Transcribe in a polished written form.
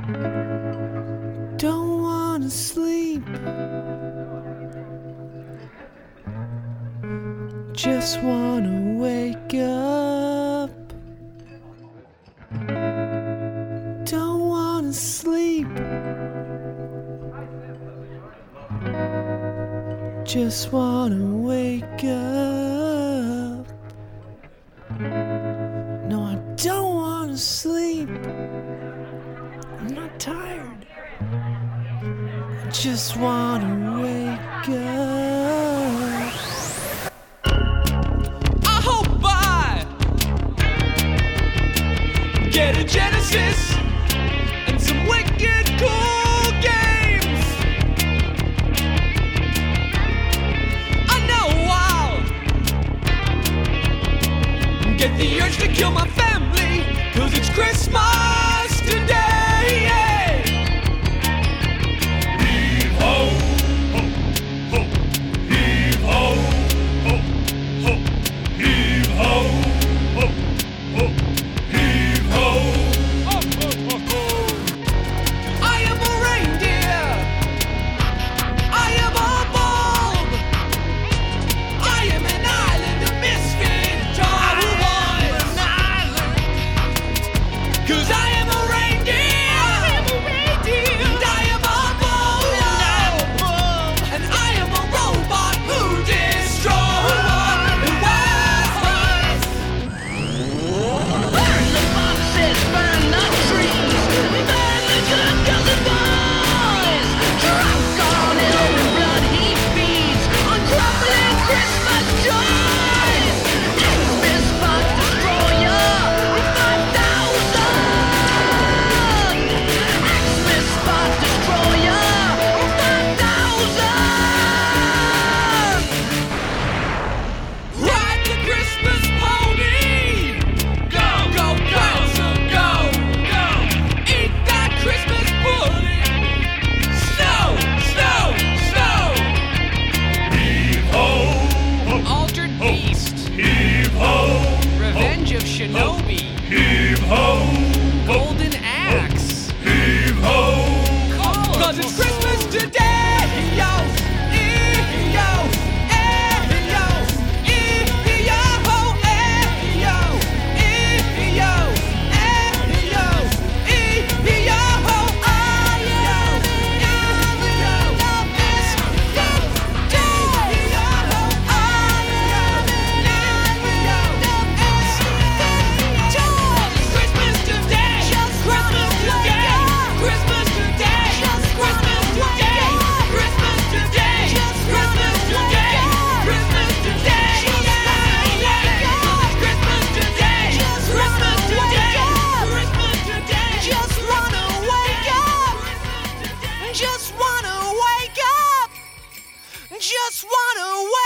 Don't wanna sleep, just wanna wake up. Don't wanna sleep, just wanna wake up. No, I don't wanna sleep. I'm not tired. I just wanna wake up. I hope I get a Genesis and some wicked cool games. I know I'll get the urge to kill my family, 'cause it's Christmas today. Heave ho, ho, ho, heave ho, ho, ho, heave ho, ho, ho, heave ho, ho, ho, ho, ho. I am a reindeer. I am a bulb. I am an island of misfit toys. 'Cause I am a reindeer. And I am a bulb. And I am a robot who destroys the world. Burn the boxes, burn the trees, burn the good girls and boys. Drunk on every blood he feeds, on crumbling Christmas joys. Xmas Spot Destroyer, 5,000. Xmas Spot Destroyer, 5,000. Ride the Christmas pony. Go, go, go, so go, go. Eat that Christmas pudding. Snow, snow, snow. Heave ho, ho, Altered Beast. heave ho, Revenge of Shinobi. heave ho, Golden Axe. heave ho, 'Cause it's Christmas today, yo. Yo, yo, yo, ho, yo, yo, yo, ho, Christmas today, Christmas today, Christmas today, Christmas today, Christmas today, Christmas today, Christmas today, Christmas today, Christmas today, Christmas today. Just wanna wake up, just wanna wake up, just wanna wake up.